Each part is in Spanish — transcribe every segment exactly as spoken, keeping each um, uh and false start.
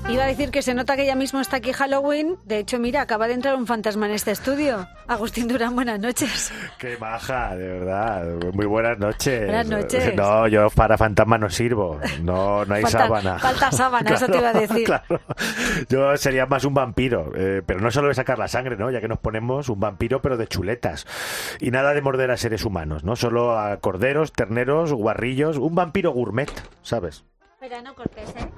Iba a decir que se nota que ya mismo está aquí Halloween. De hecho, mira, acaba de entrar un fantasma en este estudio. Agustín Durán, buenas noches. Qué maja, de verdad. Muy buenas noches. Buenas noches. No, yo para fantasma no sirvo. No, no hay falta, sábana. Falta sábana, claro, eso te iba a decir. Claro. Yo sería más un vampiro. Eh, pero no solo de sacar la sangre, ¿no? Ya que nos ponemos un vampiro, pero de chuletas. Y nada de morder a seres humanos, ¿no? Solo a corderos, terneros, guarrillos. Un vampiro gourmet, ¿sabes? Espera, no cortes, ¿eh?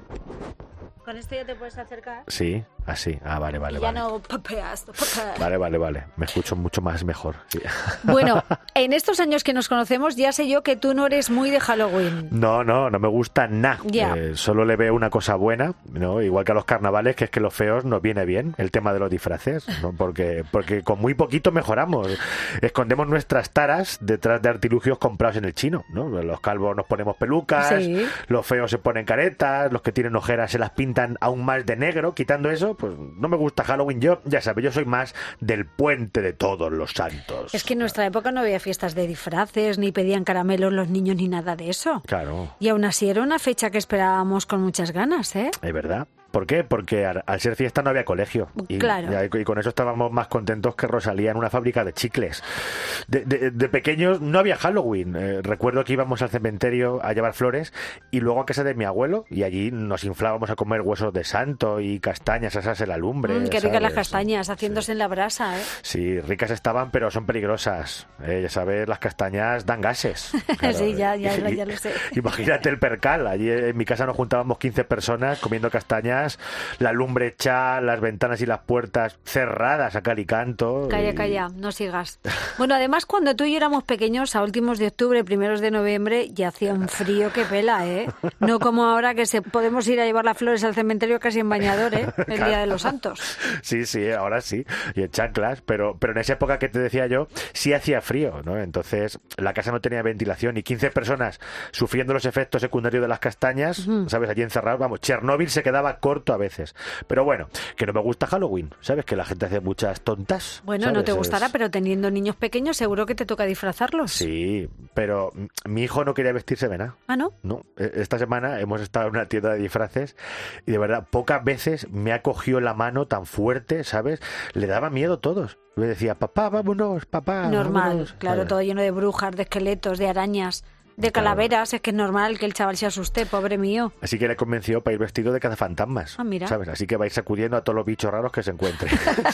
Con esto ya te puedes acercar. Sí, así. Ah, vale, vale, y ya vale. no papeas, no papeas. Vale, vale, vale. Me escucho mucho más mejor. Sí. Bueno, en estos años que nos conocemos ya sé yo que tú no eres muy de Halloween. No, no, no me gusta nada. Ya. Eh, solo le veo una cosa buena, ¿no? Igual que a los carnavales, que es que los feos nos viene bien el tema de los disfraces, ¿no? Porque, porque con muy poquito mejoramos. Escondemos nuestras taras detrás de artilugios comprados en el chino, ¿no? Los calvos nos ponemos pelucas, sí. Los feos se ponen caretas, los que tienen ojeras se las pintan aún más de negro. Quitando eso, pues no me gusta Halloween. Yo, ya sabes, yo soy más del puente de todos los santos. Es que en nuestra época no había fiestas de disfraces, ni pedían caramelos los niños, ni nada de eso. Claro. Y aún así era una fecha que esperábamos con muchas ganas, ¿eh? Es verdad. ¿Por qué? Porque al, al ser fiesta no había colegio. Y, claro. y, y con eso estábamos más contentos que Rosalía en una fábrica de chicles. De, de, de pequeños no había Halloween. Eh, recuerdo que íbamos al cementerio a llevar flores y luego a casa de mi abuelo y allí nos inflábamos a comer huesos de santo y castañas asas en la lumbre. Mm, qué ricas ¿sabes? las castañas, haciéndose sí. en la brasa, ¿eh? Sí, ricas estaban, pero son peligrosas. Eh, ya sabes, las castañas dan gases. Claro. Sí, ya, ya, y, ya lo sé. Imagínate el percal. Allí en mi casa nos juntábamos quince personas comiendo castañas, la lumbre hecha, las ventanas y las puertas cerradas a cal y canto. Calla, y... calla, no sigas. Bueno, además, cuando tú y yo éramos pequeños, a últimos de octubre, primeros de noviembre, ya hacía un frío que pela, ¿eh? No como ahora que se podemos ir a llevar las flores al cementerio casi en bañador, ¿eh? El claro. Día de los Santos. Sí, sí, ahora sí, y en chanclas, pero, pero en esa época que te decía yo, sí hacía frío, ¿no? Entonces, la casa no tenía ventilación y quince personas sufriendo los efectos secundarios de las castañas, uh-huh. ¿sabes? Allí encerrados, vamos, Chernóbil se quedaba corto a veces. Pero bueno, que no me gusta Halloween, ¿sabes? Que la gente hace muchas tontas. Bueno, ¿sabes? no te gustará, es... pero teniendo niños pequeños seguro que te toca disfrazarlos. Sí, pero mi hijo no quería vestirse de nada. ¿Ah, no? No, esta semana hemos estado en una tienda de disfraces y de verdad, pocas veces me ha cogido la mano tan fuerte, ¿sabes? Le daba miedo a todos. Me decía, papá, vámonos, papá, normal, vámonos. Claro, ¿sabes? Todo lleno de brujas, de esqueletos, de arañas, de calaveras. Claro. Es que es normal que el chaval se asuste, pobre mío. Así que le convenció para ir vestido de cazafantasmas. Ah, mira. ¿Sabes? Así que va a ir sacudiendo a todos los bichos raros que se encuentre.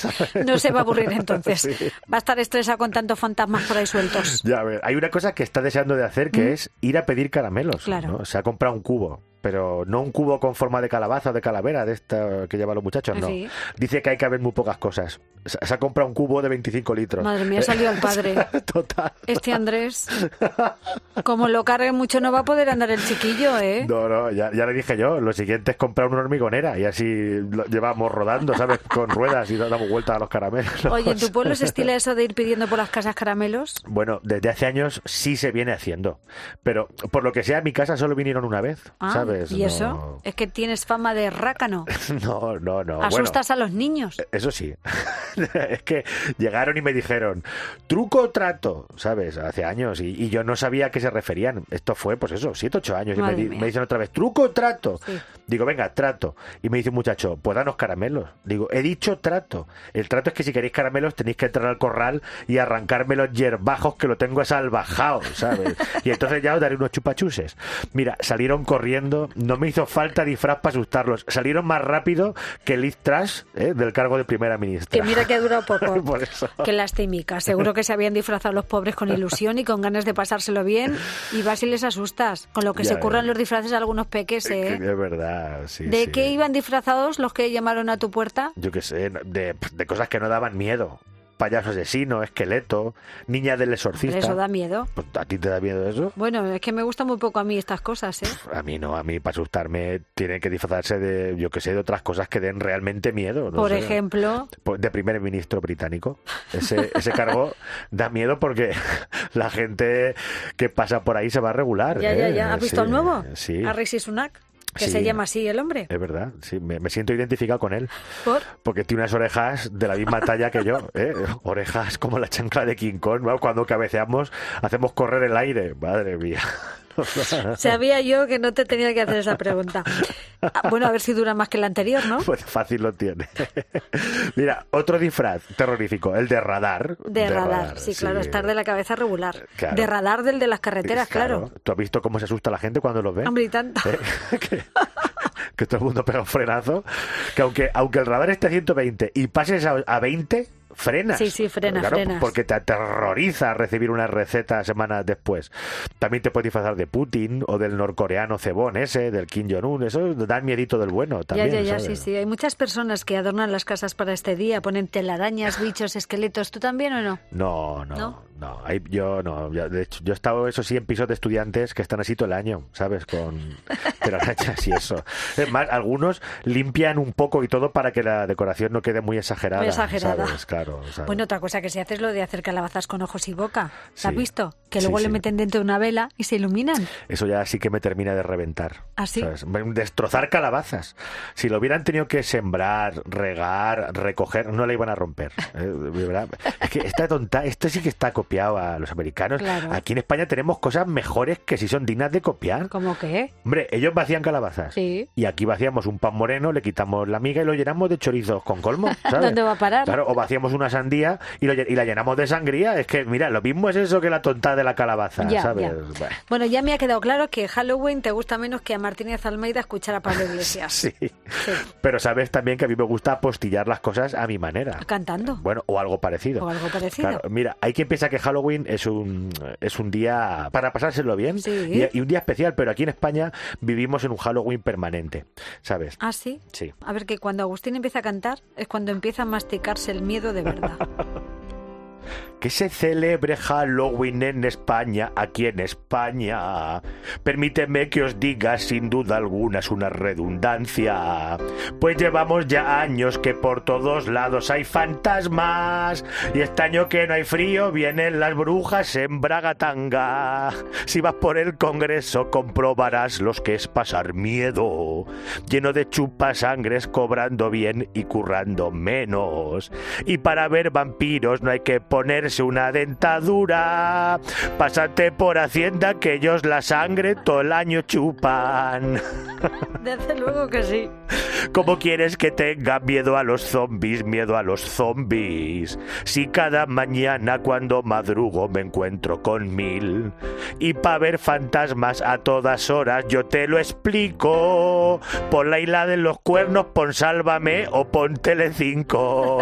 No se va a aburrir entonces. Sí. Va a estar estresado con tantos fantasmas por ahí sueltos. Ya, a ver, hay una cosa que está deseando de hacer que ¿Mm? es ir a pedir caramelos. Claro. ¿no? Se ha comprado un cubo. Pero no un cubo con forma de calabaza o de calavera, de esta que llevan los muchachos, no. Sí. Dice que hay que haber muy pocas cosas. Se ha comprado un cubo de veinticinco litros. Madre mía, salió el padre. Total. Este Andrés, como lo cargue mucho, no va a poder andar el chiquillo, ¿eh? No, no, ya, ya le dije yo. Lo siguiente es comprar una hormigonera y así lo llevamos rodando, ¿sabes? Con ruedas y damos vueltas a los caramelos. Oye, ¿en tu pueblo se estila eso de ir pidiendo por las casas caramelos? Bueno, desde hace años sí se viene haciendo. Pero por lo que sea, a mi casa solo vinieron una vez, ah, ¿sabes? ¿Y eso? No... Es que tienes fama de rácano. No, no, no. ¿Asustas bueno, a los niños? Eso sí. Es que llegaron y me dijeron, truco o trato, ¿sabes? Hace años. Y, y yo no sabía a qué se referían. Esto fue, pues eso, siete, ocho años. Madre y me, mía. me dicen otra vez, truco o trato. Sí. Digo, venga, trato. Y me dice un muchacho, pues danos caramelos. Digo, he dicho trato. El trato es que si queréis caramelos tenéis que entrar al corral y arrancarme los yerbajos que lo tengo salvajado, ¿sabes? Y entonces ya os daré unos chupachuses. Mira, salieron corriendo, no me hizo falta disfraz para asustarlos. Salieron más rápido que Liz Truss, ¿eh? Del cargo de primera ministra. Que mira que ha durado poco. Por eso. Qué lastimica. Seguro que se habían disfrazado los pobres con ilusión y con ganas de pasárselo bien. Y vas y les asustas. Con lo que ya se curran los disfraces a algunos peques, ¿eh? Es verdad, sí. ¿De sí. qué iban disfrazados los que llamaron a tu puerta? Yo qué sé, de, de cosas que no daban miedo. Payaso asesino, esqueleto, niña del exorcista. ¿Eso da miedo? Pues, ¿a ti te da miedo eso? Bueno, es que me gusta muy poco a mí estas cosas, ¿eh? A mí no, a mí para asustarme tienen que disfrazarse de, yo qué sé, de otras cosas que den realmente miedo. No Por sé. ejemplo... De primer ministro británico. Ese, ese cargo da miedo porque la gente que pasa por ahí se va a regular. Ya, ¿eh? ya, ya. ¿Has visto sí, al nuevo? Sí. A Rishi Sunak. Que sí, se llama así el hombre. Es verdad, sí, me, me siento identificado con él. ¿Por? Porque tiene unas orejas de la misma talla que yo, ¿eh? Orejas como la chancla de King Kong, ¿no? Cuando cabeceamos hacemos correr el aire, madre mía. Sabía yo que no te tenía que hacer esa pregunta. Bueno, a ver si dura más que la anterior, ¿no? Pues fácil lo tiene. Mira, otro disfraz terrorífico, el de radar. De, de radar, radar, sí, claro, sí. Estar de la cabeza regular. Claro. De radar del de las carreteras, claro. claro. ¿Tú has visto cómo se asusta la gente cuando los ve? Hombre, y tanto. ¿Eh? que, que todo el mundo pega un frenazo. Que aunque, aunque el radar esté a ciento veinte y pases a, a veinte... frenas. Sí, sí, frenas, claro, frenas. Porque te aterroriza recibir una receta semanas después. También te puedes disfrazar de Putin o del norcoreano cebón ese, del Kim Jong-un. Eso da miedito del bueno también. Ya, ya, ya, ¿sabes? sí, sí. Hay muchas personas que adornan las casas para este día, ponen telarañas, bichos, esqueletos. ¿Tú también o no? No, no, no. no. Hay, yo no. Yo, de hecho, yo he estado, eso sí, en pisos de estudiantes que están así todo el año, ¿sabes? Con telarañas y eso. Es más, algunos limpian un poco y todo para que la decoración no quede muy exagerada. Muy exagerada. ¿sabes? Claro. O sea, bueno, otra cosa que se hace es lo de hacer calabazas con ojos y boca. ¿Te sí, has visto? Que luego sí, le sí. meten dentro de una vela y se iluminan. Eso ya sí que me termina de reventar. ¿Ah, sí? ¿Sabes? Destrozar calabazas. Si lo hubieran tenido que sembrar, regar, recoger, no la iban a romper. ¿Eh? Es que esta tonta, esto sí que está copiado a los americanos. Claro. Aquí en España tenemos cosas mejores que si son dignas de copiar. ¿Cómo qué? Hombre, ellos vacían calabazas. Sí. Y aquí vaciamos un pan moreno, le quitamos la miga y lo llenamos de chorizos con colmo, ¿sabes? ¿Dónde va a parar? Claro, o vaciamos una sandía y, lo, y la llenamos de sangría. Es que, mira, lo mismo es eso que la tontada de la calabaza, ya, ¿sabes? Ya. Bueno. bueno, ya me ha quedado claro que Halloween te gusta menos que a Martínez Almeida escuchar a Pablo Iglesias. sí. sí. Pero sabes también que a mí me gusta apostillar las cosas a mi manera. Cantando. Bueno, o algo parecido. O algo parecido. Claro, mira, hay quien piensa que Halloween es un, es un día para pasárselo bien sí. y, y un día especial, pero aquí en España vivimos en un Halloween permanente, ¿sabes? ¿Ah, sí? Sí. A ver, que cuando Agustín empieza a cantar es cuando empieza a masticarse el miedo de verdad. Que se celebre Halloween en España, aquí en España. Permíteme que os diga, sin duda alguna es una redundancia, pues llevamos ya años que por todos lados hay fantasmas, y este año que no hay frío vienen las brujas en Bragatanga. Si vas por el Congreso comprobarás los que es pasar miedo, lleno de chupasangres, cobrando bien y currando menos. Y para ver vampiros no hay que ponerse una dentadura, pásate por Hacienda que ellos la sangre todo el año chupan. Desde luego que sí. ¿Cómo quieres que tenga miedo a los zombies, miedo a los zombies? Si cada mañana cuando madrugo me encuentro con mil. Y para ver fantasmas a todas horas yo te lo explico. Pon la isla de los cuernos, pon Sálvame o pon Telecinco.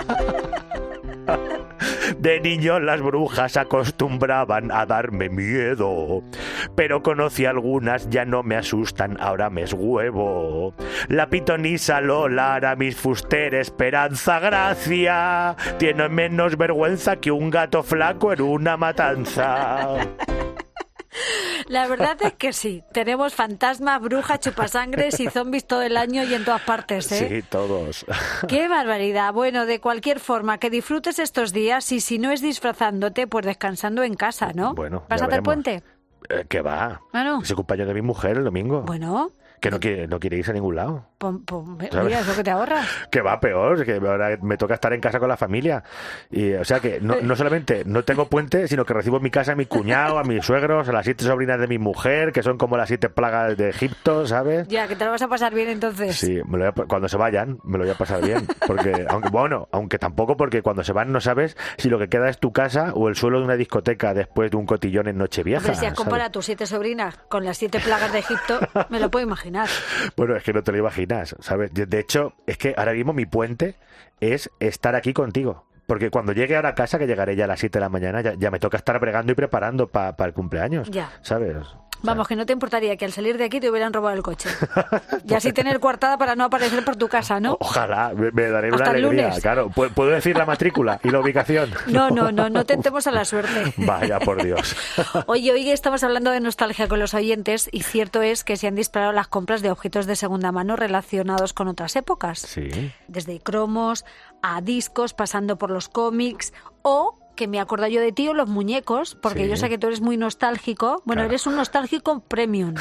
De niño las brujas acostumbraban a darme miedo, pero conocí algunas, ya no me asustan, ahora me eshuevo. La pitonisa Lola, Aramis Fuster, Esperanza Gracia, tiene menos vergüenza que un gato flaco en una matanza. La verdad es que sí, tenemos fantasmas, brujas, chupasangres y zombies todo el año y en todas partes, ¿eh? Sí, todos. ¡Qué barbaridad! Bueno, de cualquier forma, que disfrutes estos días y si no es disfrazándote, pues descansando en casa, ¿no? Bueno, ¿Pásate el puente? Eh, ¿Qué va? ¿Ah, no? Es el cumpleaños de mi mujer el domingo. Bueno... Que no quiere, no quiere irse a ningún lado. Pues, pues, mira, eso que te ahorras. Que va peor, que ahora me toca estar en casa con la familia. Y, o sea que no, no solamente no tengo puente, sino que recibo en mi casa a mi cuñado, a mis suegros, a las siete sobrinas de mi mujer, que son como las siete plagas de Egipto, ¿sabes? Ya, que te lo vas a pasar bien entonces. Sí, me lo voy a, cuando se vayan, me lo voy a pasar bien. Porque, aunque bueno, aunque tampoco, porque cuando se van no sabes si lo que queda es tu casa o el suelo de una discoteca después de un cotillón en Nochevieja. Hombre, si has comparado a tus siete sobrinas con las siete plagas de Egipto, me lo puedo imaginar. Bueno, es que no te lo imaginas, ¿sabes? De hecho, es que ahora mismo mi puente es estar aquí contigo. Porque cuando llegue ahora a casa, que llegaré ya a las siete de la mañana, ya, ya me toca estar bregando y preparando para pa el cumpleaños, ya. ¿sabes? Vamos, que no te importaría que al salir de aquí te hubieran robado el coche. Y así tener coartada para no aparecer por tu casa, ¿no? Ojalá, me, me daré Hasta una alegría. lunes. Claro, ¿puedo decir la matrícula y la ubicación? No, no, no, no tentemos a la suerte. Vaya, por Dios. Oye, hoy estamos hablando de nostalgia con los oyentes y cierto es que se han disparado las compras de objetos de segunda mano relacionados con otras épocas. Sí. Desde cromos a discos, pasando por los cómics o... que me acuerdo yo de ti o los muñecos, porque sí. yo sé que tú eres muy nostálgico. Bueno, claro. Eres un nostálgico premium.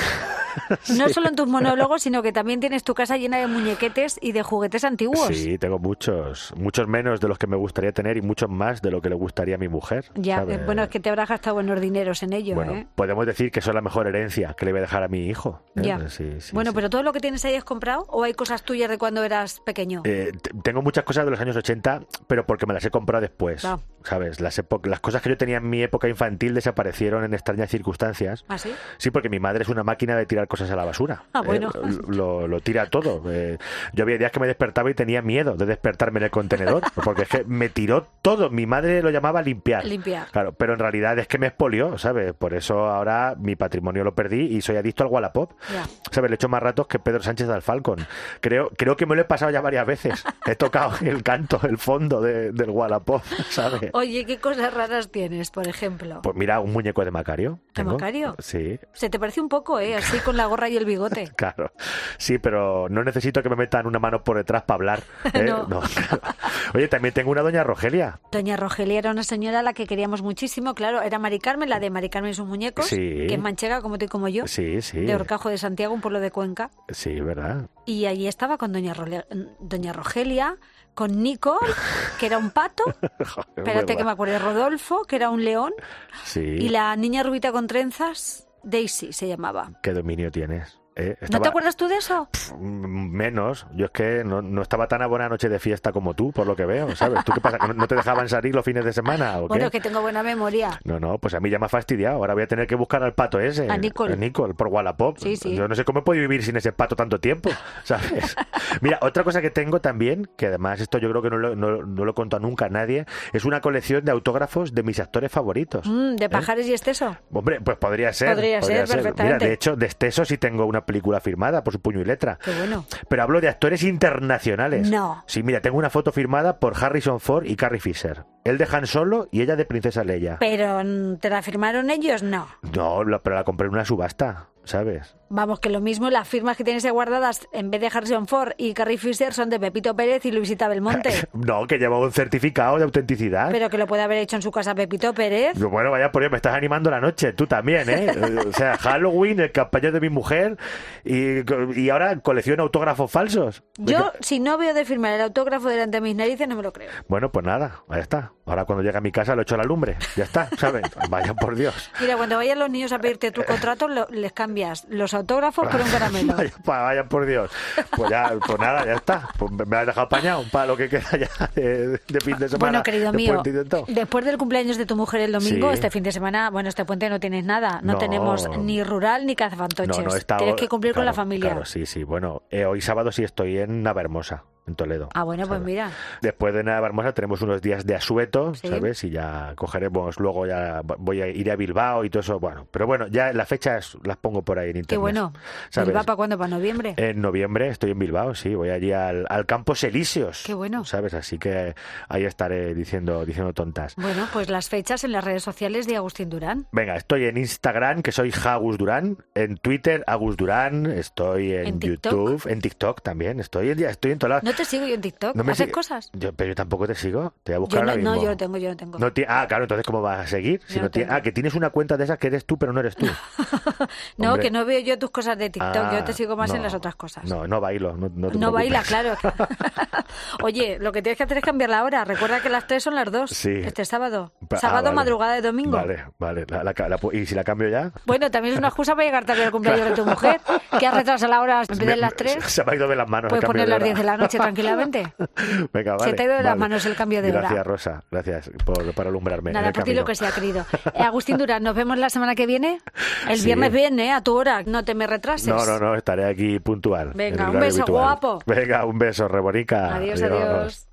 No solo en tus monólogos, sino que también tienes tu casa llena de muñequetes y de juguetes antiguos. Sí, tengo muchos. Muchos menos de los que me gustaría tener y muchos más de lo que le gustaría a mi mujer. Ya, ¿sabes? bueno, es que te habrás gastado buenos dineros en ello, Bueno, ¿eh? podemos decir que son la mejor herencia que le voy a dejar a mi hijo. ¿eh? Ya. Sí, sí, bueno, sí. pero ¿todo lo que tienes ahí es comprado o hay cosas tuyas de cuando eras pequeño? Eh, t- tengo muchas cosas de los años ochenta, pero porque me las he comprado después. Ah. ¿Sabes? Las, epo- las cosas que yo tenía en mi época infantil desaparecieron en extrañas circunstancias. ¿Ah, sí? Sí, porque mi madre es una máquina de tirar cosas a la basura. Ah, bueno. Eh, lo, lo tira todo. Eh, yo había días que me despertaba y tenía miedo de despertarme en el contenedor, porque es que me tiró todo. Mi madre lo llamaba limpiar. Limpiar. Claro, pero en realidad es que me expolió, ¿sabes? Por eso ahora mi patrimonio lo perdí y soy adicto al Wallapop. Ya. ¿Sabes? Le he hecho más ratos que Pedro Sánchez al Falcon. Creo, creo que me lo he pasado ya varias veces. He tocado el canto, el fondo de- del Wallapop, ¿sabes? Oye, ¿qué cosas raras tienes, por ejemplo? Pues mira, un muñeco de Macario. ¿De tengo. Macario? Sí, Se te parece un poco, ¿eh? Así con la gorra y el bigote. claro. Sí, pero no necesito que me metan una mano por detrás para hablar. ¿eh? No. Oye, también tengo una doña Rogelia. Doña Rogelia era una señora a la que queríamos muchísimo, claro, era Mari Carmen, la de Mari Carmen y sus muñecos, Sí. que es manchega como tú y como yo, Sí, sí. de Horcajo de Santiago, un pueblo de Cuenca. Sí, ¿verdad? Y allí estaba con Doña, Role- Doña Rogelia, con Nico, que era un pato, Joder, espérate que me ¿verdad? acuerdo, Rodolfo, que era un león, Sí. y la niña rubita con trenzas, Daisy se llamaba. ¿Qué dominio tienes? ¿Eh? ¿No Estaba- te acuerdas tú de eso? Mm, Menos. Yo es que no, no estaba tan a buena noche de fiesta como tú, por lo que veo, ¿sabes? ¿Tú qué pasa? ¿Que no- no te dejaban salir los fines de semana o qué? Bueno, que tengo buena memoria. No, no, pues a mí ya me ha fastidiado. Ahora voy a tener que buscar al pato ese. A Nicole. A Nicole, por Wallapop. Sí, sí. Yo no sé cómo he podido vivir sin ese pato tanto tiempo, ¿sabes? Mira, otra cosa que tengo también, que además esto yo creo que no lo, no, no lo he contado nunca a nadie, es una colección de autógrafos de mis actores favoritos. Mm, ¿De Pajares y Esteso? Hombre, pues podría ser. Podría ser, perfectamente. Mira, de hecho, de Esteso sí tengo una película firmada por su puño y letra. Qué bueno. Pero hablo de actores internacionales. No. Sí, mira, tengo una foto firmada por Harrison Ford y Carrie Fisher. Él de Han Solo y ella de Princesa Leia. Pero mm, ¿te la firmaron ellos? No. No, la- pero la compré en una subasta, ¿sabes? Vamos, que lo mismo las firmas que tienes ahí guardadas en vez de Harrison Ford y Carrie Fisher son de Pepito Pérez y Luisita Belmonte. No, que lleva un certificado de autenticidad. Pero que lo puede haber hecho en su casa Pepito Pérez. Bueno, vaya por Dios, me estás animando la noche, tú también, ¿eh? O sea, Halloween, el campañón de mi mujer y, y ahora colecciono autógrafos falsos. Yo, si no veo de firmar el autógrafo delante de mis narices, no me lo creo. Bueno, pues nada, ahí está. Ahora cuando llegue a mi casa lo echo a la lumbre. Ya está, ¿sabes? Vaya por Dios. Mira, cuando vayan los niños a pedirte tu contrato, lo- les cambias los autógrafos por un caramelo. Vaya, pa- vaya por Dios. Pues ya, pues nada, ya está. Pues me me has dejado apañado para lo que queda ya de, de fin de semana. Bueno, querido de mío, puente y de todo. después del cumpleaños de tu mujer el domingo, Sí. este fin de semana, bueno, este puente no tienes nada. No, No. tenemos ni rural ni cazafantoches. No, no, está Tienes ahora- que cumplir con la claro, familia. Claro, sí, sí. Bueno, eh, hoy sábado sí estoy en Navahermosa, en Toledo. Ah, bueno, pues ¿sabes? mira. Después de Navahermosa tenemos unos días de asueto, Sí. ¿sabes? Y ya cogeremos, luego ya voy a ir a Bilbao y todo eso. Bueno, pero bueno, ya las fechas las pongo por ahí en internet. Qué bueno. ¿sabes? ¿Bilbao para cuándo? ¿Para noviembre? En noviembre estoy en Bilbao, sí, voy allí al, al Campos Elíseos. Qué bueno. ¿Sabes? Así que ahí estaré diciendo, diciendo tontas. Bueno, pues las fechas en las redes sociales de Agustín Durán. Venga, estoy en Instagram, que soy Agus Durán, en Twitter, Agus Durán, estoy en, ¿En TikTok? YouTube, en TikTok también, estoy en, estoy en todos lados. No te sigo yo en TikTok. No me ¿Haces sigue- cosas? Yo, pero yo tampoco te sigo, te voy a buscar Yo no, ahora no, mismo. yo no tengo, yo no tengo. No ti- ah, claro, entonces ¿cómo vas a seguir? Si Yo no no ti- tengo. ah, que tienes una cuenta de esas que eres tú, pero no eres tú. No, Hombre. que no veo yo tus cosas de TikTok, Ah, yo te sigo más no. en las otras cosas. No, no bailo. No, no, te No baila, preocupes. claro. Oye, lo que tienes que hacer es cambiar la hora. Recuerda que las tres son las dos. Sí. Este sábado. Ah, Sábado, vale. madrugada de domingo. Vale, vale. La- la- la- ¿y si la cambio ya? Bueno, también es una excusa para llegar tarde al cumpleaños de tu mujer, que has retrasado la hora en vez de las tres. Se me ha ido de las manos. Puedes el cambio poner las hora. diez de la noche tranquilamente. Venga, vale. Se te ha ido de las vale. manos el cambio de hora. Gracias, Rosa. Gracias por, por alumbrarme. en Nada, el por ti camino. lo que sea, querido. Eh, Agustín Durán, nos vemos la semana que viene. El Sí. viernes viene, a tu hora. No te me retrases. No, no, no, estaré aquí puntual. Venga, en el un horario beso, habitual. guapo. Venga, un beso, rebonica. Adiós, adiós.